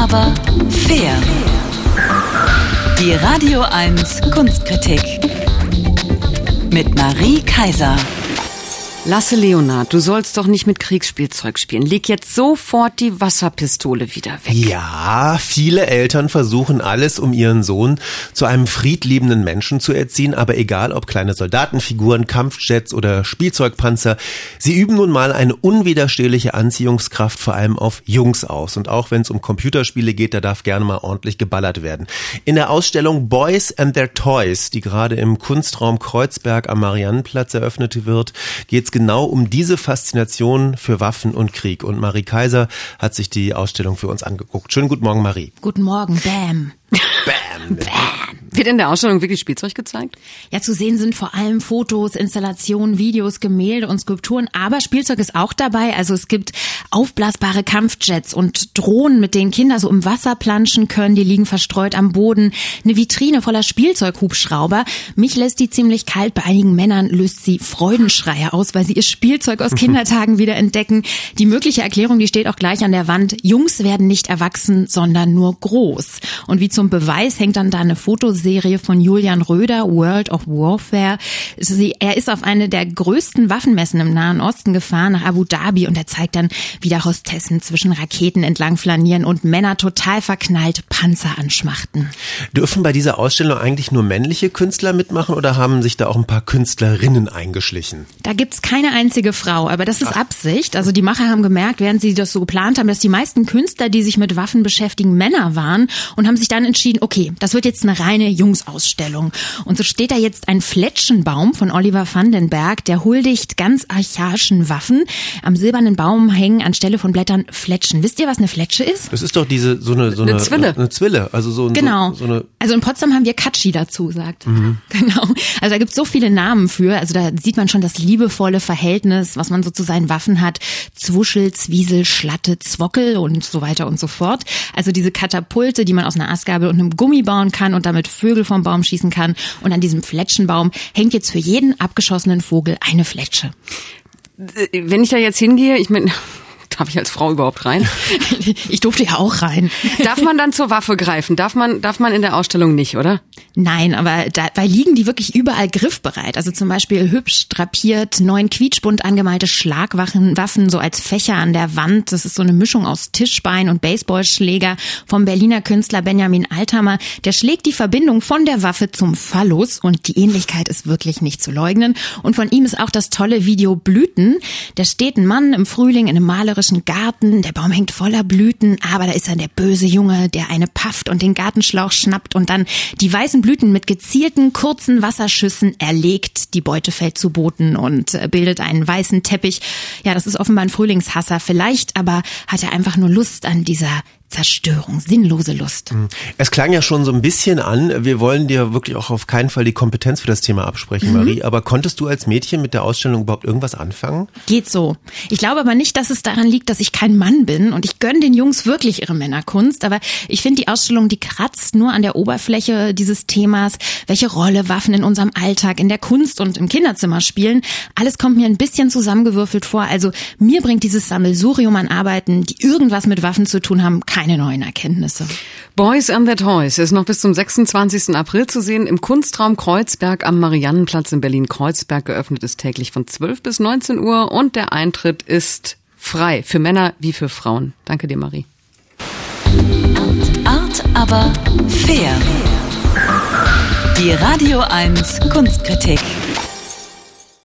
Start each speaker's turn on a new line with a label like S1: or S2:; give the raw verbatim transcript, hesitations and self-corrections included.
S1: aber fair. Die Radio eins Kunstkritik mit Marie Kaiser.
S2: Lasse Leonard, du sollst doch nicht mit Kriegsspielzeug spielen. Leg jetzt sofort die Wasserpistole wieder weg.
S3: Ja, viele Eltern versuchen alles, um ihren Sohn zu einem friedliebenden Menschen zu erziehen. Aber egal, ob kleine Soldatenfiguren, Kampfjets oder Spielzeugpanzer, sie üben nun mal eine unwiderstehliche Anziehungskraft vor allem auf Jungs aus. Und auch wenn es um Computerspiele geht, da darf gerne mal ordentlich geballert werden. In der Ausstellung Boys and Their Toys, die gerade im Kunstraum Kreuzberg am Mariannenplatz eröffnet wird, geht es genau um diese Faszination für Waffen und Krieg. Und Marie Kaiser hat sich die Ausstellung für uns angeguckt. Schönen guten Morgen, Marie.
S4: Guten Morgen, Bam.
S3: Bam.
S4: Bam.
S2: Wird in der Ausstellung wirklich Spielzeug gezeigt?
S4: Ja, zu sehen sind vor allem Fotos, Installationen, Videos, Gemälde und Skulpturen. Aber Spielzeug ist auch dabei. Also es gibt aufblasbare Kampfjets und Drohnen, mit denen Kinder so im Wasser planschen können. Die liegen verstreut am Boden. Eine Vitrine voller Spielzeughubschrauber. Mich lässt die ziemlich kalt. Bei einigen Männern löst sie Freudenschreie aus, weil sie ihr Spielzeug aus Kindertagen wieder entdecken. Die mögliche Erklärung, die steht auch gleich an der Wand. Jungs werden nicht erwachsen, sondern nur groß. Und wie zum Beweis hängt dann da eine Fotoserie von Julian Röder, World of Warfare. Sie, er ist auf eine der größten Waffenmessen im Nahen Osten gefahren, nach Abu Dhabi, und er zeigt dann, wie da Hostessen zwischen Raketen entlang flanieren und Männer total verknallt Panzer anschmachten.
S3: Dürfen bei dieser Ausstellung eigentlich nur männliche Künstler mitmachen oder haben sich da auch ein paar Künstlerinnen eingeschlichen?
S4: Da gibt's keine einzige Frau, aber das ist Ach. Absicht. Also die Macher haben gemerkt, während sie das so geplant haben, dass die meisten Künstler, die sich mit Waffen beschäftigen, Männer waren, und haben sich dann entschieden, okay, das wird jetzt eine reine Jungsausstellung. Und so steht da jetzt ein Fletschenbaum von Oliver van den Berg, der huldigt ganz archaischen Waffen. Am silbernen Baum hängen anstelle von Blättern Fletschen. Wisst ihr, was eine Fletsche ist?
S3: Das ist doch diese so eine so eine,
S2: eine Zwille.
S3: Eine Zwille, also so,
S4: genau.
S3: so, so eine.
S4: Also in Potsdam haben wir Katschi dazu, sagt. Mhm. Genau. Also da gibt's so viele Namen für. Also da sieht man schon das liebevolle Verhältnis, was man so zu seinen Waffen hat. Zwuschel, Zwiesel, Schlatte, Zwockel und so weiter und so fort. Also diese Katapulte, die man aus einer Astgabel und einem Gummi bauen kann und damit Vögel vom Baum schießen kann. Und an diesem Fletschenbaum hängt jetzt für jeden abgeschossenen Vogel eine Fletsche.
S2: Wenn ich da jetzt hingehe, ich meine, darf ich als Frau überhaupt rein?
S4: Ich durfte ja auch rein.
S2: Darf man dann zur Waffe greifen? Darf man, darf man in der Ausstellung nicht, oder?
S4: Nein, aber dabei liegen die wirklich überall griffbereit. Also zum Beispiel hübsch drapiert, neun quietschbunt angemalte Schlagwaffen, Waffen so als Fächer an der Wand. Das ist so eine Mischung aus Tischbein und Baseballschläger vom Berliner Künstler Benjamin Althammer. Der schlägt die Verbindung von der Waffe zum Phallus und die Ähnlichkeit ist wirklich nicht zu leugnen. Und von ihm ist auch das tolle Video Blüten. Da steht ein Mann im Frühling in einem malerischen Garten. Der Baum hängt voller Blüten, aber da ist dann der böse Junge, der eine pafft und den Gartenschlauch schnappt und dann die weißen Blüten mit gezielten, kurzen Wasserschüssen erlegt. Die Beute fällt zu Boden und bildet einen weißen Teppich. Ja, das ist offenbar ein Frühlingshasser. Vielleicht aber hat er einfach nur Lust an dieser Zerstörung, sinnlose Lust.
S3: Es klang ja schon so ein bisschen an, wir wollen dir wirklich auch auf keinen Fall die Kompetenz für das Thema absprechen, mhm. Marie, aber konntest du als Mädchen mit der Ausstellung überhaupt irgendwas anfangen?
S4: Geht so. Ich glaube aber nicht, dass es daran liegt, dass ich kein Mann bin und ich gönne den Jungs wirklich ihre Männerkunst, aber ich finde die Ausstellung, die kratzt nur an der Oberfläche dieses Themas, welche Rolle Waffen in unserem Alltag, in der Kunst und im Kinderzimmer spielen. Alles kommt mir ein bisschen zusammengewürfelt vor, also mir bringt dieses Sammelsurium an Arbeiten, die irgendwas mit Waffen zu tun haben, keine neuen Erkenntnisse.
S2: Boys and Their Toys ist noch bis zum sechsundzwanzigsten April zu sehen im Kunstraum Kreuzberg am Mariannenplatz in Berlin-Kreuzberg. Geöffnet ist täglich von zwölf bis neunzehn Uhr und der Eintritt ist frei für Männer wie für Frauen. Danke dir, Marie.
S1: Art, aber fair. Die Radio eins Kunstkritik.